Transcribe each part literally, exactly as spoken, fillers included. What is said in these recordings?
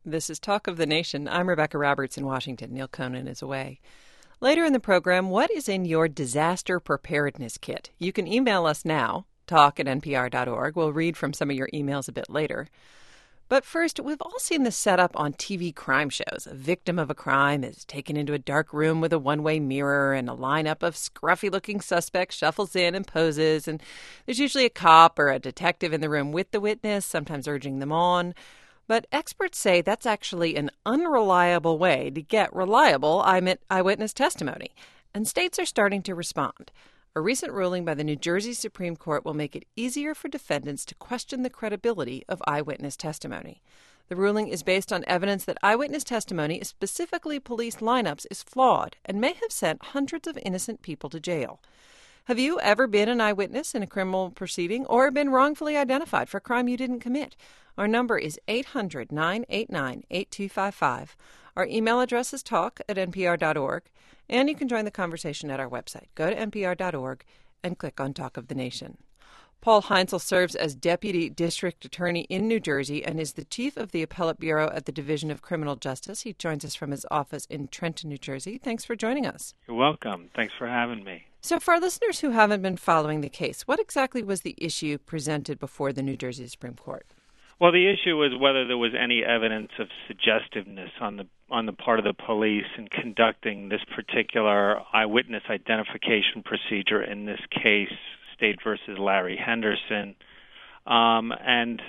This is Talk of the Nation. I'm Rebecca Roberts in Washington. Neil Conan is away. Later in the program, what is in your disaster preparedness kit? You can email us now, talk at N P R dot org. We'll read from some of your emails a bit later. But first, we've all seen this setup on T V crime shows. A victim of a crime is taken into a dark room with a one-way mirror, and a lineup of scruffy-looking suspects shuffles in and poses. And there's usually a cop or a detective in the room with the witness, sometimes urging them on. But experts say that's actually an unreliable way to get reliable eyewitness testimony, and states are starting to respond. A recent ruling by the New Jersey Supreme Court will make it easier for defendants to question the credibility of eyewitness testimony. The ruling is based on evidence that eyewitness testimony, specifically police lineups, is flawed and may have sent hundreds of innocent people to jail. Have you ever been an eyewitness in a criminal proceeding or been wrongfully identified for a crime you didn't commit? Our number is eight hundred, nine eight nine, eight two five five. Our email address is talk at N P R dot org, and you can join the conversation at our website. Go to N P R dot org and click on Talk of the Nation. Paul Heinzel serves as Deputy District Attorney in New Jersey and is the Chief of the Appellate Bureau at the Division of Criminal Justice. He joins us from his office in Trenton, New Jersey. Thanks for joining us. You're welcome. Thanks for having me. So for our listeners who haven't been following the case, what exactly was the issue presented before the New Jersey Supreme Court? Well, the issue was whether there was any evidence of suggestiveness on the on the part of the police in conducting this particular eyewitness identification procedure, in this case, State versus Larry Henderson. Um, and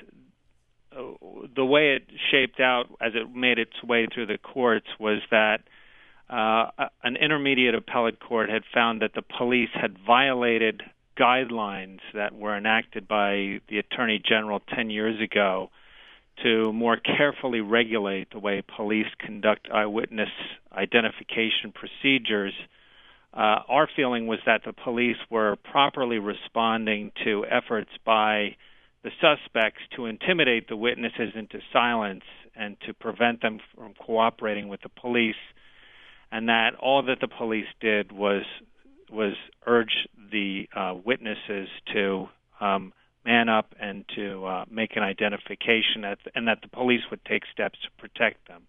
the way it shaped out as it made its way through the courts was that uh, an intermediate appellate court had found that the police had violated guidelines that were enacted by the Attorney General ten years ago to more carefully regulate the way police conduct eyewitness identification procedures. Uh, our feeling was that the police were properly responding to efforts by the suspects to intimidate the witnesses into silence and to prevent them from cooperating with the police, and that all that the police did was was urge the uh, witnesses to um, man up and to uh, make an identification, at the, and that the police would take steps to protect them.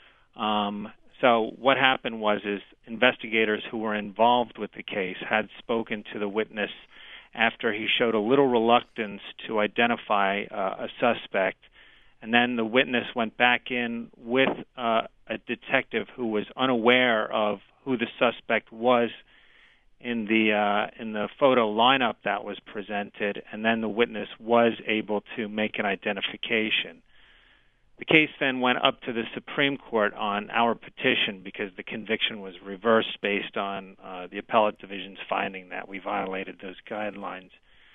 Um, so what happened was is investigators who were involved with the case had spoken to the witness after he showed a little reluctance to identify uh, a suspect, and then the witness went back in with uh, a detective who was unaware of who the suspect was in the uh, in the photo lineup that was presented, and then the witness was able to make an identification. The case then went up to the Supreme Court on our petition because the conviction was reversed based on uh, the appellate division's finding that we violated those guidelines.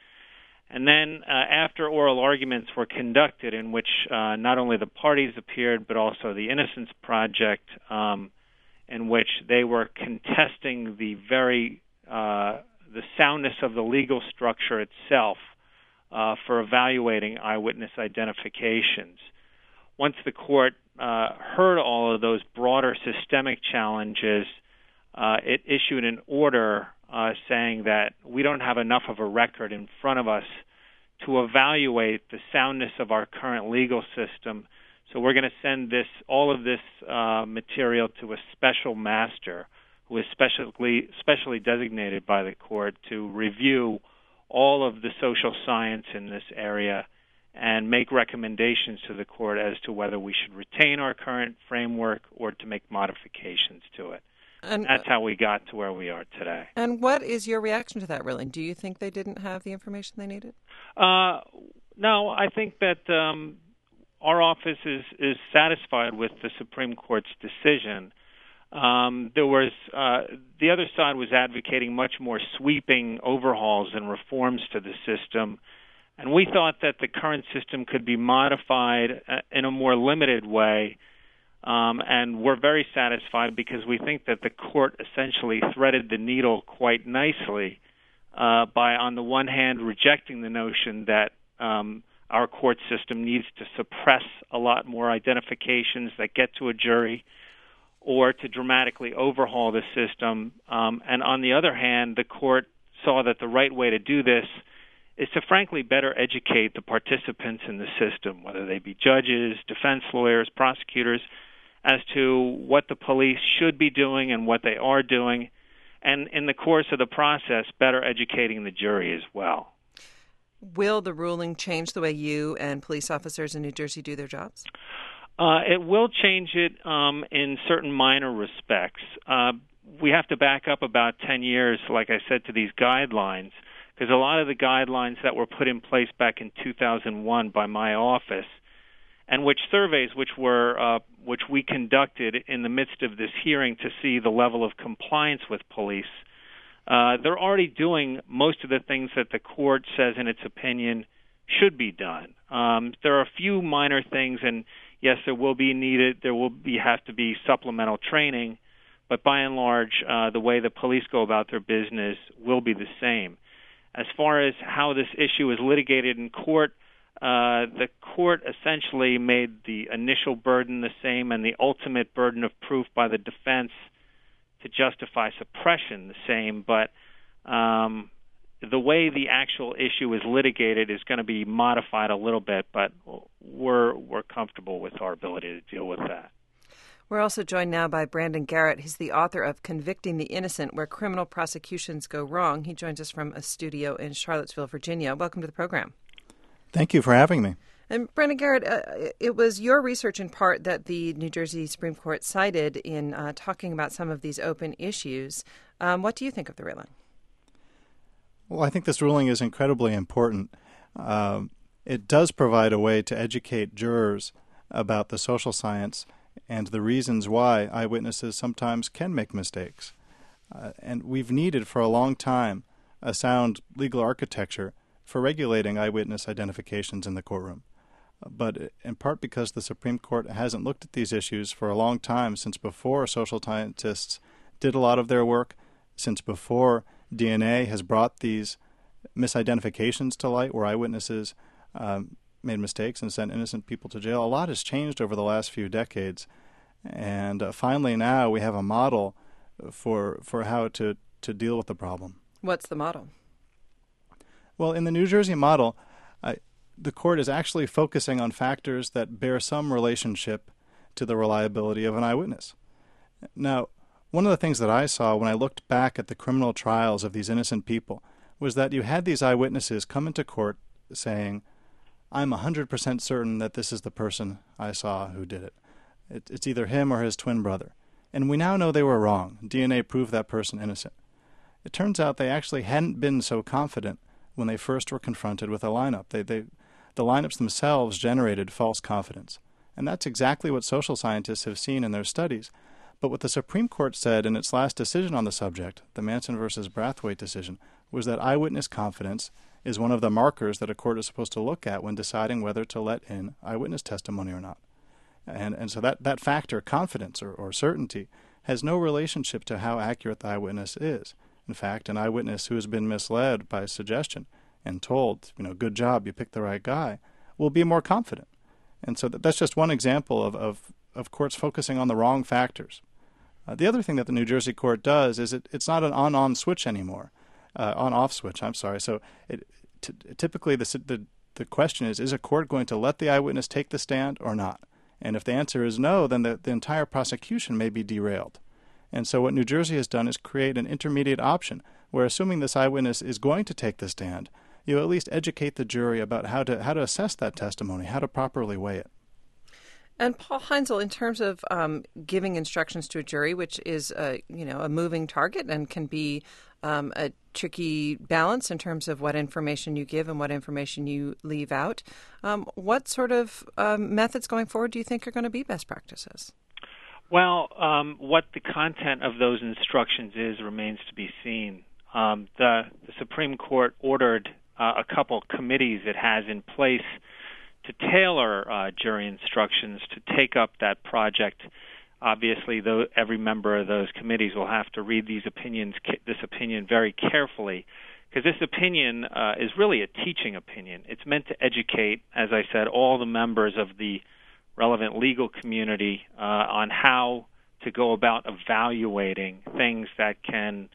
And then uh, after oral arguments were conducted in which uh, not only the parties appeared but also the Innocence Project, um, in which they were contesting the very Uh, the soundness of the legal structure itself uh, for evaluating eyewitness identifications. Once the court uh, heard all of those broader systemic challenges, uh, it issued an order uh, saying that we don't have enough of a record in front of us to evaluate the soundness of our current legal system, so we're going to send this all of this uh, material to a special master who is specially specially designated by the court to review all of the social science in this area and make recommendations to the court as to whether we should retain our current framework or to make modifications to it. And that's how we got to where we are today. And what is your reaction to that ruling? Do you think they didn't have the information they needed? Uh, no, I think that um, our office is, is satisfied with the Supreme Court's decision. Um, there was uh, the other side was advocating much more sweeping overhauls and reforms to the system, and we thought that the current system could be modified uh, in a more limited way, um, and we're very satisfied because we think that the court essentially threaded the needle quite nicely uh, by, on the one hand, rejecting the notion that um, our court system needs to suppress a lot more identifications that get to a jury, or to dramatically overhaul the system. Um, and on the other hand, the court saw that the right way to do this is to frankly better educate the participants in the system, whether they be judges, defense lawyers, prosecutors, as to what the police should be doing and what they are doing, and in the course of the process, better educating the jury as well. Will the ruling change the way you and police officers in New Jersey do their jobs? Uh, it will change it um, in certain minor respects. Uh, we have to back up about ten years, like I said, to these guidelines, because a lot of the guidelines that were put in place back in two thousand one by my office, and which surveys which were uh, which we conducted in the midst of this hearing to see the level of compliance with police, uh, they're already doing most of the things that the court says in its opinion should be done. Um, there are a few minor things, and yes, there will be needed. There will be have to be supplemental training, but by and large, uh, the way the police go about their business will be the same. As far as how this issue is litigated in court, uh, the court essentially made the initial burden the same and the ultimate burden of proof by the defense to justify suppression the same, but um, the way the actual issue is litigated is going to be modified a little bit, but we're we're comfortable with our ability to deal with that. We're also joined now by Brandon Garrett. He's the author of Convicting the Innocent, Where Criminal Prosecutions Go Wrong. He joins us from a studio in Charlottesville, Virginia. Welcome to the program. Thank you for having me. And Brandon Garrett, uh, it was your research in part that the New Jersey Supreme Court cited in uh, talking about some of these open issues. Um, what do you think of the ruling? Well, I think this ruling is incredibly important. Um, it does provide a way to educate jurors about the social science and the reasons why eyewitnesses sometimes can make mistakes. Uh, and we've needed for a long time a sound legal architecture for regulating eyewitness identifications in the courtroom. But in part because the Supreme Court hasn't looked at these issues for a long time, since before social scientists did a lot of their work, since before D N A has brought these misidentifications to light where eyewitnesses um, made mistakes and sent innocent people to jail. A lot has changed over the last few decades. And uh, finally now we have a model for for how to, to deal with the problem. What's the model? Well, in the New Jersey model, I, the court is actually focusing on factors that bear some relationship to the reliability of an eyewitness. Now, one of the things that I saw when I looked back at the criminal trials of these innocent people was that you had these eyewitnesses come into court saying, I'm one hundred percent certain that this is the person I saw who did it. it. It's either him or his twin brother. And we now know they were wrong. D N A proved that person innocent. It turns out they actually hadn't been so confident when they first were confronted with a lineup. They, they, the lineups themselves generated false confidence. And that's exactly what social scientists have seen in their studies. But what the Supreme Court said in its last decision on the subject, the Manson versus Brathwaite decision, was that eyewitness confidence is one of the markers that a court is supposed to look at when deciding whether to let in eyewitness testimony or not. And and so that, that factor, confidence or, or certainty, has no relationship to how accurate the eyewitness is. In fact, an eyewitness who has been misled by suggestion and told, you know, good job, you picked the right guy, will be more confident. And so that, that's just one example of, of, of courts focusing on the wrong factors. Uh, the other thing that the New Jersey court does is it, it's not an on-on switch anymore, uh, on-off switch, I'm sorry. So it, t- typically the, the, the question is, is a court going to let the eyewitness take the stand or not? And if the answer is no, then the, the entire prosecution may be derailed. And so what New Jersey has done is create an intermediate option where, assuming this eyewitness is going to take the stand, you at least educate the jury about how to how to assess that testimony, how to properly weigh it. And Paul Heinzel, in terms of um, giving instructions to a jury, which is a, you know, a moving target and can be um, a tricky balance in terms of what information you give and what information you leave out, um, what sort of um, methods going forward do you think are going to be best practices? Well, um, what the content of those instructions is remains to be seen. Um, the, the Supreme Court ordered uh, a couple committees it has in place to tailor uh, jury instructions to take up that project. Obviously, though, every member of those committees will have to read these opinions, this opinion very carefully, because this opinion uh, is really a teaching opinion. It's meant to educate, as I said, all the members of the relevant legal community uh, on how to go about evaluating things that can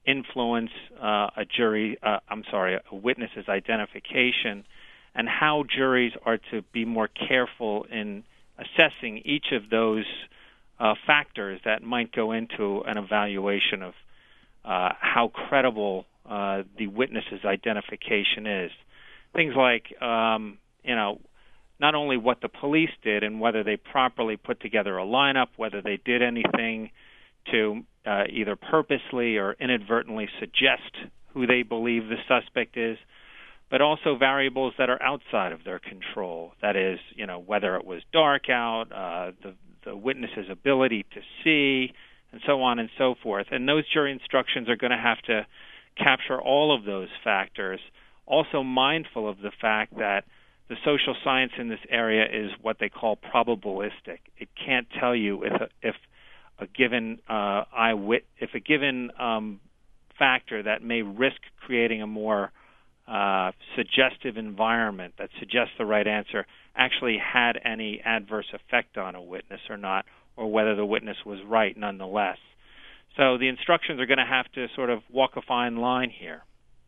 influence uh, a jury, uh, I'm sorry, a witness's identification, and how juries are to be more careful in assessing each of those uh, factors that might go into an evaluation of uh, how credible uh, the witness's identification is. Things like, um, you know, not only what the police did and whether they properly put together a lineup, whether they did anything to uh, either purposely or inadvertently suggest who they believe the suspect is, but also variables that are outside of their control. That is, you know, whether it was dark out, uh, the, the witness's ability to see, and so on and so forth. And those jury instructions are going to have to capture all of those factors, also mindful of the fact that the social science in this area is what they call probabilistic. It can't tell you if a, if a given uh, eyewit if a given um, factor that may risk creating a more uh, suggestive environment that suggests the right answer actually had any adverse effect on a witness or not, or whether the witness was right nonetheless. So the instructions are going to have to sort of walk a fine line here.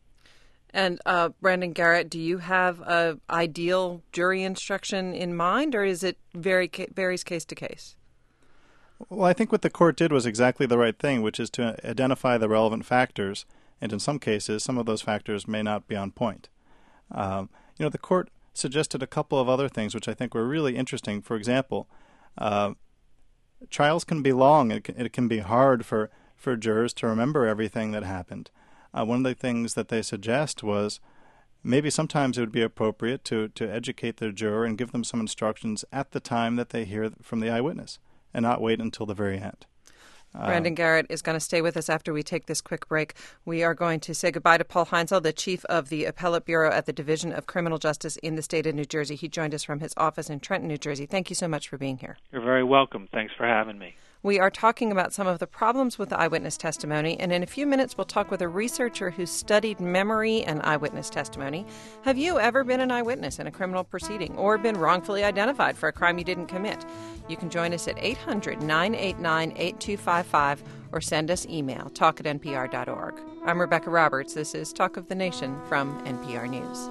And uh, Brandon Garrett, do you have an ideal jury instruction in mind, or is it very varies case to case? Well, I think what the court did was exactly the right thing, which is to identify the relevant factors, and in some cases, some of those factors may not be on point. Um, you know, the court suggested a couple of other things which I think were really interesting. For example, uh, trials can be long. It can, it can be hard for, for jurors to remember everything that happened. Uh, one of the things that they suggest was maybe sometimes it would be appropriate to, to educate the juror and give them some instructions at the time that they hear from the eyewitness and not wait until the very end. Brandon Garrett is going to stay with us after we take this quick break. We are going to say goodbye to Paul Heinzel, the chief of the Appellate Bureau at the Division of Criminal Justice in the state of New Jersey. He joined us from his office in Trenton, New Jersey. Thank you so much for being here. You're very welcome. Thanks for having me. We are talking about some of the problems with the eyewitness testimony, and in a few minutes we'll talk with a researcher who studied memory and eyewitness testimony. Have you ever been an eyewitness in a criminal proceeding or been wrongfully identified for a crime you didn't commit? You can join us at eight hundred, nine eight nine, eight two five five or send us email, talk at n p r dot org. I'm Rebecca Roberts. This is Talk of the Nation from N P R News.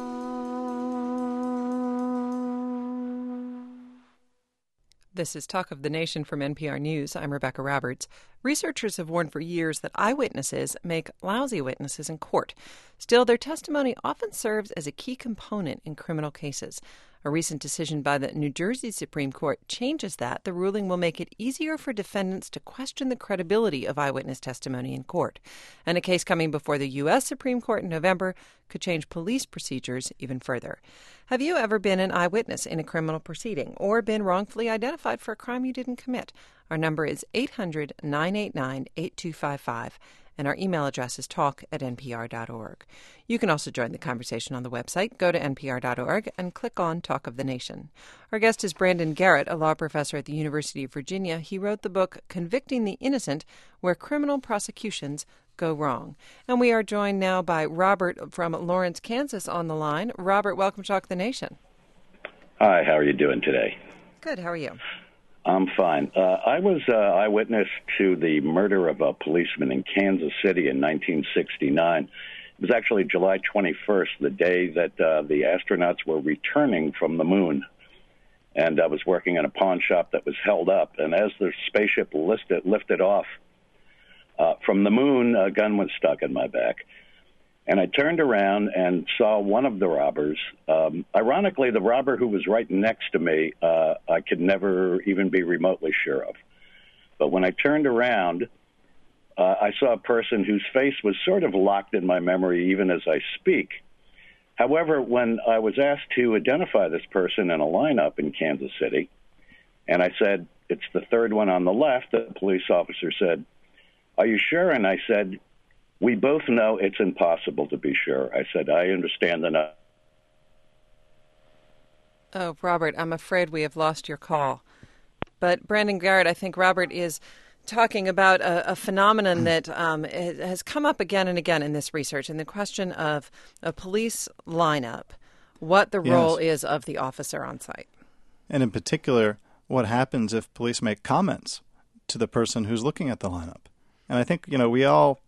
This is Talk of the Nation from N P R News. I'm Rebecca Roberts. Researchers have warned for years that eyewitnesses make lousy witnesses in court. Still, their testimony often serves as a key component in criminal cases. A recent decision by the New Jersey Supreme Court changes that. The ruling will make it easier for defendants to question the credibility of eyewitness testimony in court. And a case coming before the U S Supreme Court in November could change police procedures even further. Have you ever been an eyewitness in a criminal proceeding or been wrongfully identified for a crime you didn't commit? Our number is eight hundred, nine eight nine, eight two five five. And our email address is talk at n p r dot org. You can also join the conversation on the website. Go to n p r dot org and click on Talk of the Nation. Our guest is Brandon Garrett, a law professor at the University of Virginia. He wrote the book Convicting the Innocent, Where Criminal Prosecutions Go Wrong. And we are joined now by Robert from Lawrence, Kansas on the line. Robert, welcome to Talk of the Nation. Hi, how are you doing today? Good, how are you? I'm fine. Uh, I was uh, eyewitness to the murder of a policeman in Kansas City in nineteen sixty-nine. It was actually July twenty-first, the day that uh, the astronauts were returning from the moon. And I was working in a pawn shop that was held up. And as the spaceship lifted, lifted off uh, from the moon, a gun was stuck in my back. And I turned around and saw one of the robbers. Um, ironically, the robber who was right next to me, uh, I could never even be remotely sure of. But when I turned around, uh, I saw a person whose face was sort of locked in my memory even as I speak. However, when I was asked to identify this person in a lineup in Kansas City, and I said, it's the third one on the left, the police officer said, are you sure? And I said, we both know it's impossible to be sure. I said, I understand enough. Oh, Robert, I'm afraid we have lost your call. But Brandon Garrett, I think Robert is talking about a, a phenomenon that um, has come up again and again in this research, and the question of a police lineup, what the yes. role is of the officer on site. And in particular, what happens if police make comments to the person who's looking at the lineup. And I think, you know, we all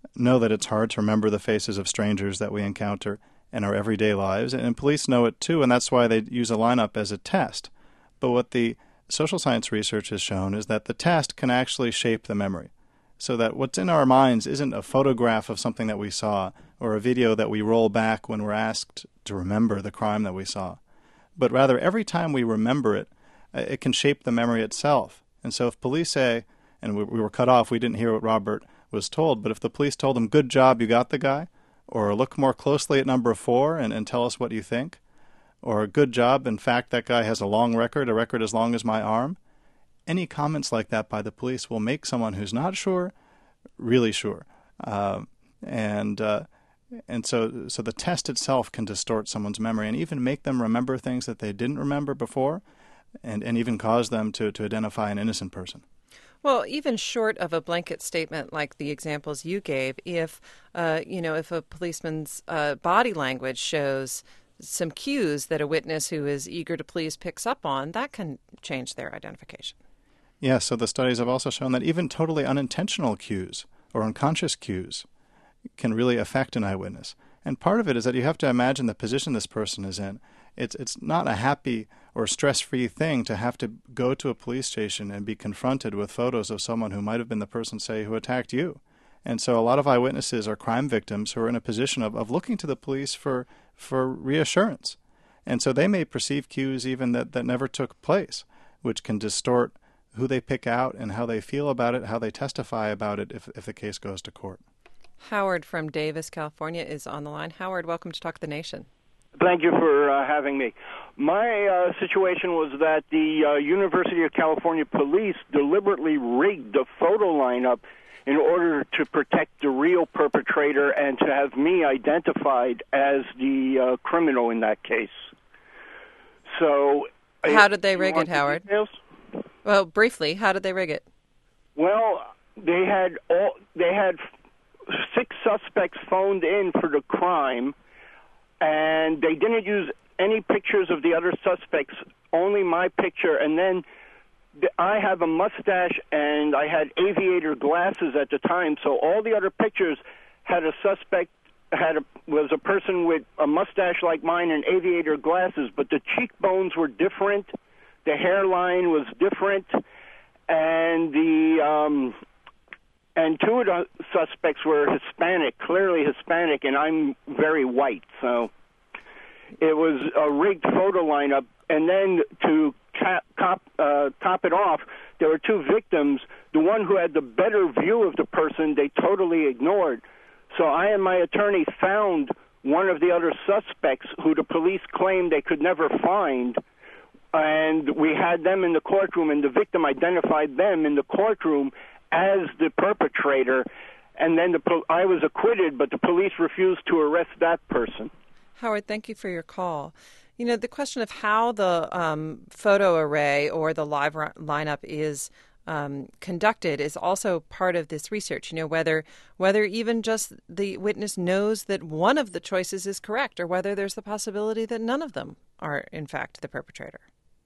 know that it's hard to remember the faces of strangers that we encounter in our everyday lives, and police know it too, and that's why they use a lineup as a test. But what the social science research has shown is that the test can actually shape the memory, so that what's in our minds isn't a photograph of something that we saw or a video that we roll back when we're asked to remember the crime that we saw, but rather every time we remember it, it can shape the memory itself. And so if police say, and we, we were cut off, we didn't hear what Robert was told, but if the police told him, good job, you got the guy, or look more closely at number four and, and tell us what you think, or good job, in fact, that guy has a long record, a record as long as my arm, any comments like that by the police will make someone who's not sure really sure. Uh, and uh, and so so the test itself can distort someone's memory and even make them remember things that they didn't remember before, and, and even cause them to, to identify an innocent person. Well, even short of a blanket statement like the examples you gave, if uh, you know, if a policeman's uh, body language shows some cues that a witness who is eager to please picks up on, that can change their identification. Yeah, so the studies have also shown that even totally unintentional cues or unconscious cues can really affect an eyewitness. And part of it is that you have to imagine the position this person is in. It's it's not a happy or stress-free thing to have to go to a police station and be confronted with photos of someone who might have been the person, say, who attacked you. And so a lot of eyewitnesses are crime victims who are in a position of, of looking to the police for, for reassurance. And so they may perceive cues even that, that never took place, which can distort who they pick out and how they feel about it, how they testify about it if, if the case goes to court. Howard from Davis, California is on the line. Howard, welcome to Talk the Nation. Thank you for uh, having me. My uh, situation was that the uh, University of California police deliberately rigged the photo lineup in order to protect the real perpetrator and to have me identified as the uh, criminal in that case. So, how did they rig it, Howard? Details? Well, briefly, how did they rig it? Well, they had all they had six suspects phoned in for the crime, and they didn't use any pictures of the other suspects, only my picture. And then I have a mustache, and I had aviator glasses at the time, so all the other pictures had a suspect, had a, was a person with a mustache like mine and aviator glasses, but the cheekbones were different, the hairline was different, and the um, and two of the suspects were Hispanic, clearly Hispanic, and I'm very white, so it was a rigged photo lineup. And then to cap, top, uh, top it off, there were two victims. The one who had the better view of the person, they totally ignored. So I and my attorney found one of the other suspects who the police claimed they could never find, and we had them in the courtroom, and the victim identified them in the courtroom as the perpetrator, and then the po- I was acquitted, but the police refused to arrest that person. Howard, thank you for your call. You know, the question of how the um, photo array or the live r- lineup is um, conducted is also part of this research. You know, whether whether even just the witness knows that one of the choices is correct, or whether there's the possibility that none of them are, in fact, the perpetrator.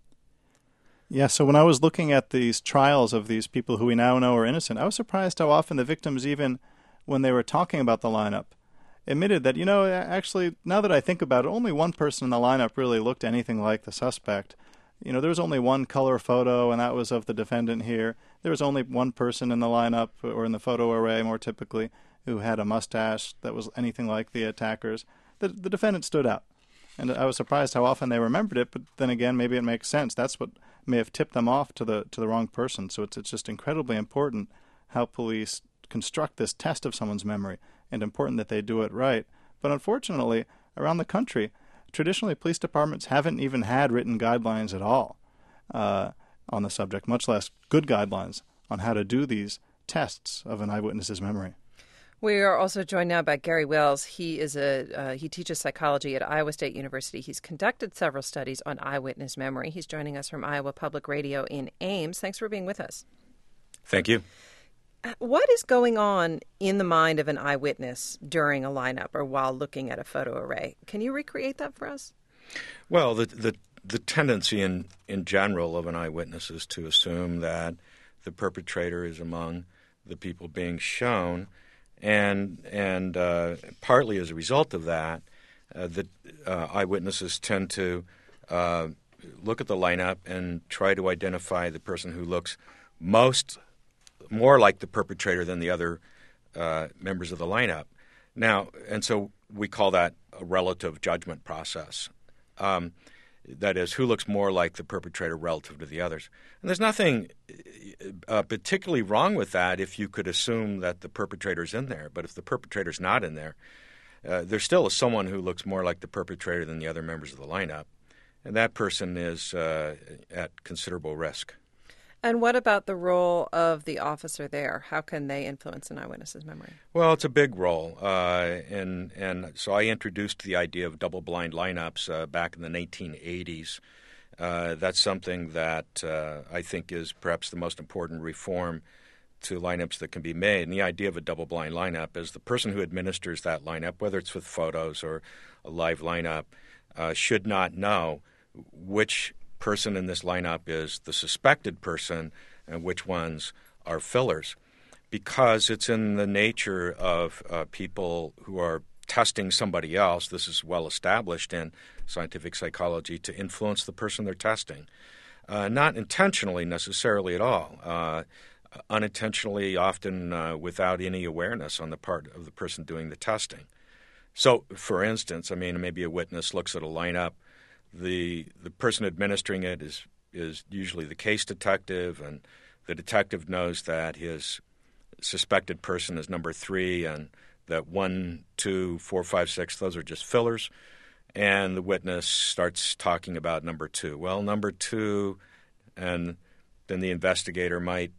Yeah, so when I was looking at these trials of these people who we now know are innocent, I was surprised how often the victims, even when they were talking about the lineup, admitted that, you know, actually, now that I think about it, only one person in the lineup really looked anything like the suspect. You know, there was only one color photo, and that was of the defendant here. There was only one person in the lineup, or in the photo array more typically, who had a mustache that was anything like the attacker's. The, the defendant stood out. And I was surprised how often they remembered it, but then again, maybe it makes sense. That's what may have tipped them off to the to the wrong person. So it's it's just incredibly important how police construct this test of someone's memory, and important that they do it right. But unfortunately, around the country, traditionally police departments haven't even had written guidelines at all uh, on the subject, much less good guidelines on how to do these tests of an eyewitness's memory. We are also joined now by Gary Wells. He is a uh, he teaches psychology at Iowa State University. He's conducted several studies on eyewitness memory. He's joining us from Iowa Public Radio in Ames. Thanks for being with us. Thank you. What is going on in the mind of an eyewitness during a lineup or while looking at a photo array? Can you recreate that for us? Well, the the, the tendency in, in general of an eyewitness is to assume that the perpetrator is among the people being shown, And and uh, partly as a result of that, uh, the uh, eyewitnesses tend to uh, look at the lineup and try to identify the person who looks most more like the perpetrator than the other uh, members of the lineup. Now, and so we call that a relative judgment process. Um, that is, who looks more like the perpetrator relative to the others. And there's nothing uh, particularly wrong with that if you could assume that the perpetrator's in there. But if the perpetrator's not in there, uh, there still is someone who looks more like the perpetrator than the other members of the lineup. And that person is uh, at considerable risk. And what about the role of the officer there? How can they influence an eyewitness's memory? Well, it's a big role. Uh, and, and so I introduced the idea of double-blind lineups uh, back in the nineteen eighties. Uh, that's something that uh, I think is perhaps the most important reform to lineups that can be made. And the idea of a double-blind lineup is the person who administers that lineup, whether it's with photos or a live lineup, uh, should not know which person in this lineup is the suspected person and which ones are fillers, because it's in the nature of uh, people who are testing somebody else. This is well established in scientific psychology, to influence the person they're testing, uh, not intentionally necessarily at all, uh, unintentionally, often uh, without any awareness on the part of the person doing the testing. So, for instance, I mean, maybe a witness looks at a lineup. The the person administering it is is usually the case detective, and the detective knows that his suspected person is number three, and that one, two, four, five, six, those are just fillers. And the witness starts talking about number two. Well, number two, and then the investigator might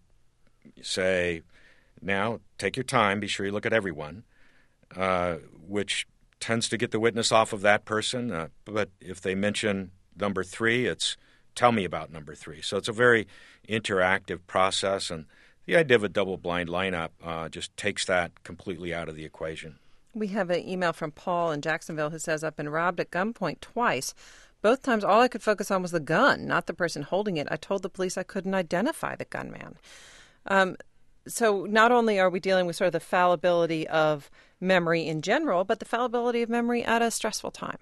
say, now, take your time, be sure you look at everyone, uh, which tends to get the witness off of that person. Uh, but if they mention number three, it's tell me about number three. So it's a very interactive process, and the idea of a double-blind lineup uh, just takes that completely out of the equation. We have an email from Paul in Jacksonville who says, I've been robbed at gunpoint twice. Both times all I could focus on was the gun, not the person holding it. I told the police I couldn't identify the gunman. Um, so not only are we dealing with sort of the fallibility of memory in general, but the fallibility of memory at a stressful time.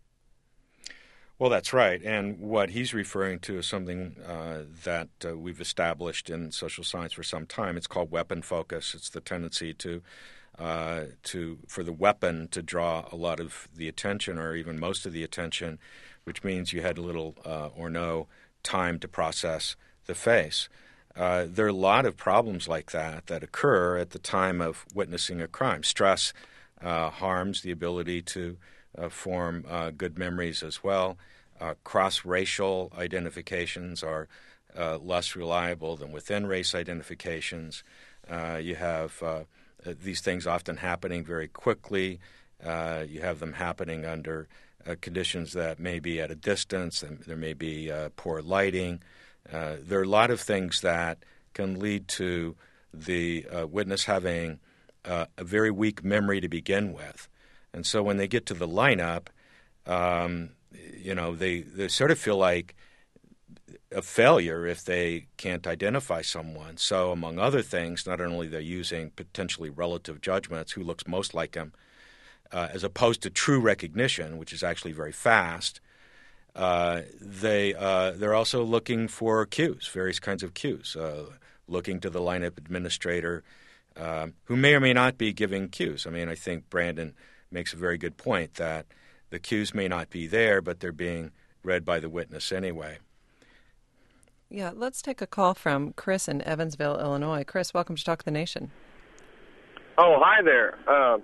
Well, that's right. And what he's referring to is something uh, that uh, we've established in social science for some time. It's called weapon focus. It's the tendency to uh, to for the weapon to draw a lot of the attention, or even most of the attention, which means you had little uh, or no time to process the face. Uh, there are a lot of problems like that that occur at the time of witnessing a crime. Stress uh, harms the ability to uh, form uh, good memories as well. Uh, cross-racial identifications are uh, less reliable than within-race identifications. Uh, you have uh, these things often happening very quickly. Uh, you have them happening under uh, conditions that may be at a distance, and there may be uh, poor lighting. Uh, there are a lot of things that can lead to the uh, witness having uh, a very weak memory to begin with. And so when they get to the lineup, um, you know, they, they sort of feel like a failure if they can't identify someone. So among other things, not only they're using potentially relative judgments, who looks most like him, uh, as opposed to true recognition, which is actually very fast, Uh, they, uh, they're also looking for cues, various kinds of cues, uh, looking to the lineup administrator, um, who may or may not be giving cues. I mean, I think Brandon makes a very good point that the cues may not be there, but they're being read by the witness anyway. Yeah, let's take a call from Chris in Evansville, Illinois. Chris, welcome to Talk of the Nation. Oh, hi there. Uh,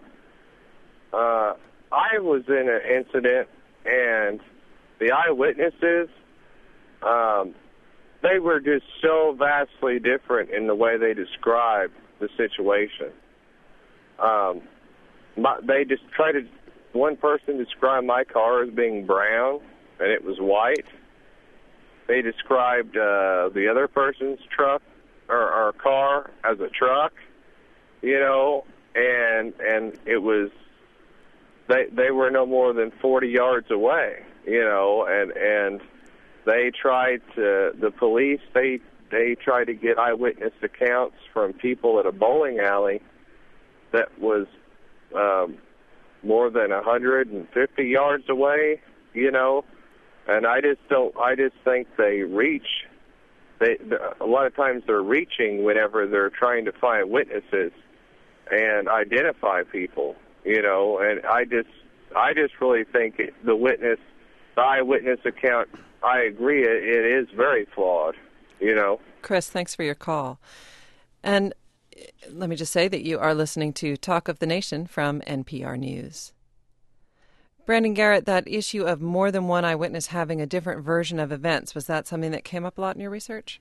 uh, I was in an incident, and the eyewitnesses, um, they were just so vastly different in the way they described the situation. Um, my, they just tried to, one person described my car as being brown, and it was white. They described uh, the other person's truck or, or car as a truck, you know, and and it was, they they were no more than forty yards away. You know, and and they tried to, the police, they they tried to get eyewitness accounts from people at a bowling alley, that was um, more than one hundred fifty yards away, you know, and I just don't, I just think they reach, they, a lot of times they're reaching whenever they're trying to find witnesses and identify people, you know, and I just, I just really think it, the witness, the eyewitness account, I agree, it, it is very flawed, you know. Chris, thanks for your call. And let me just say that you are listening to Talk of the Nation from N P R News. Brandon Garrett, that issue of more than one eyewitness having a different version of events, was that something that came up a lot in your research?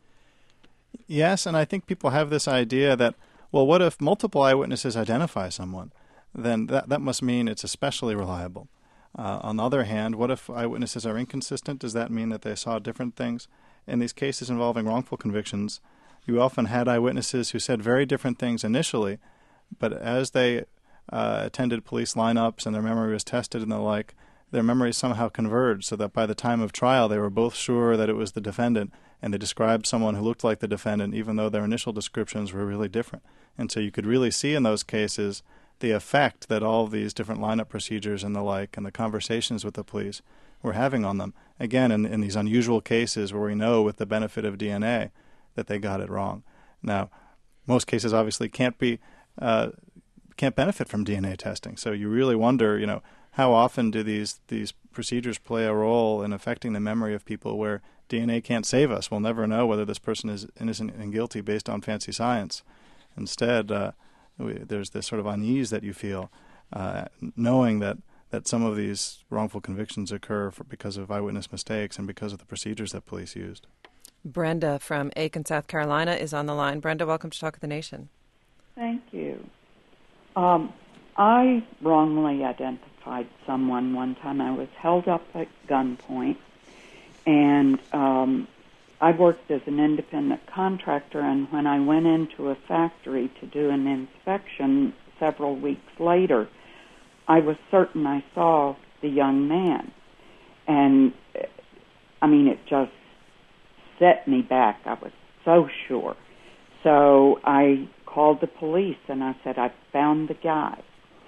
Yes, and I think people have this idea that, well, what if multiple eyewitnesses identify someone? Then that, that must mean it's especially reliable. Uh, on the other hand, what if eyewitnesses are inconsistent? Does that mean that they saw different things? In these cases involving wrongful convictions, you often had eyewitnesses who said very different things initially, but as they uh, attended police lineups and their memory was tested and the like, their memories somehow converged so that by the time of trial they were both sure that it was the defendant, and they described someone who looked like the defendant even though their initial descriptions were really different. And so you could really see in those cases the effect that all these different lineup procedures and the like and the conversations with the police were having on them. Again, in, in these unusual cases where we know with the benefit of D N A that they got it wrong. Now, most cases obviously can't be uh, can't benefit from D N A testing. So you really wonder, you know, how often do these these procedures play a role in affecting the memory of people where D N A can't save us? We'll never know whether this person is innocent and guilty based on fancy science. Instead, uh, we, there's this sort of unease that you feel uh, knowing that, that some of these wrongful convictions occur for, because of eyewitness mistakes and because of the procedures that police used. Brenda from Aiken, South Carolina is on the line. Brenda, welcome to Talk of the Nation. Thank you. Um, I wrongly identified someone one time. I was held up at gunpoint, and um, I worked as an independent contractor, and when I went into a factory to do an inspection several weeks later, I was certain I saw the young man. And, I mean, it just set me back. I was so sure. So I called the police, and I said, I found the guy.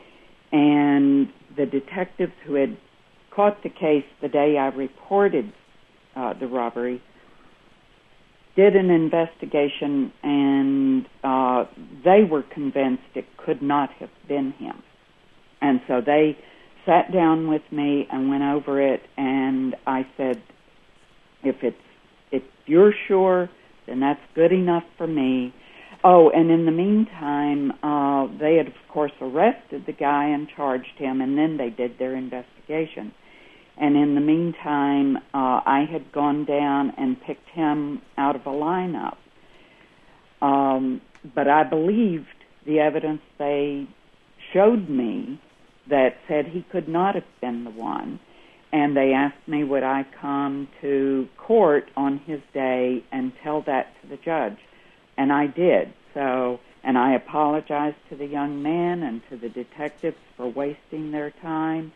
And the detectives who had caught the case the day I reported uh, the robbery did an investigation, and uh, they were convinced it could not have been him. And so they sat down with me and went over it, and I said, if it's if you're sure, then that's good enough for me. Oh, and in the meantime, uh, they had, of course, arrested the guy and charged him, and then they did their investigation. And in the meantime, uh, I had gone down and picked him out of a lineup. Um, but I believed the evidence they showed me that said he could not have been the one. And they asked me would I come to court on his day and tell that to the judge. And I did. So, and I apologized to the young man and to the detectives for wasting their time.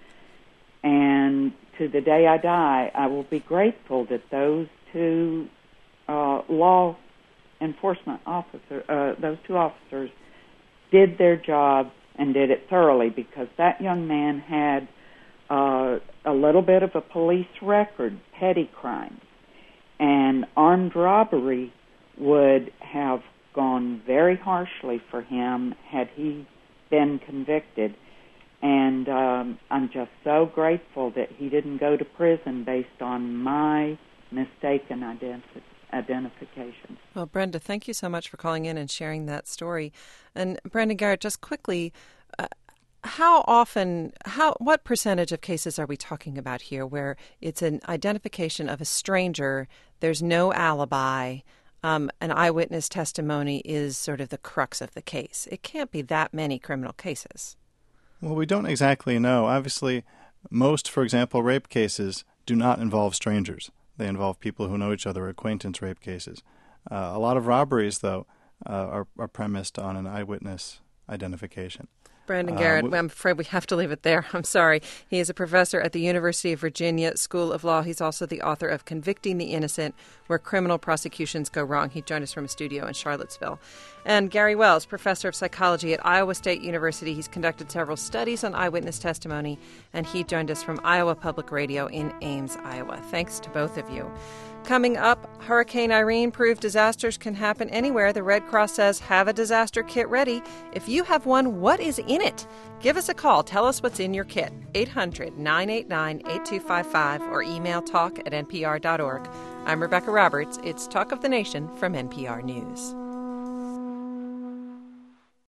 And to the day I die, I will be grateful that those two uh, law enforcement officers, uh, those two officers, did their job and did it thoroughly, because that young man had uh, a little bit of a police record, petty crimes, and armed robbery would have gone very harshly for him had he been convicted. And um, I'm just so grateful that he didn't go to prison based on my mistaken identi- identification. Well, Brenda, thank you so much for calling in and sharing that story. And Brandon Garrett, just quickly, uh, how often, how, what percentage of cases are we talking about here where it's an identification of a stranger, there's no alibi, um, an eyewitness testimony is sort of the crux of the case? It can't be that many criminal cases. Well, we don't exactly know. Obviously, most, for example, rape cases do not involve strangers. They involve people who know each other, acquaintance rape cases. Uh, a lot of robberies, though, uh, are, are premised on an eyewitness identification. Brandon Garrett, Uh, I'm afraid we have to leave it there. I'm sorry. He is a professor at the University of Virginia School of Law. He's also the author of Convicting the Innocent, Where Criminal Prosecutions Go Wrong. He joined us from a studio in Charlottesville. And Gary Wells, professor of psychology at Iowa State University. He's conducted several studies on eyewitness testimony, and he joined us from Iowa Public Radio in Ames, Iowa. Thanks to both of you. Coming up, Hurricane Irene proved disasters can happen anywhere. The Red Cross says have a disaster kit ready. If you have one, what is in it? Give us a call. Tell us what's in your kit. eight hundred, nine eight nine, eight two five five or email talk at n p r dot org. I'm Rebecca Roberts. It's Talk of the Nation from N P R News.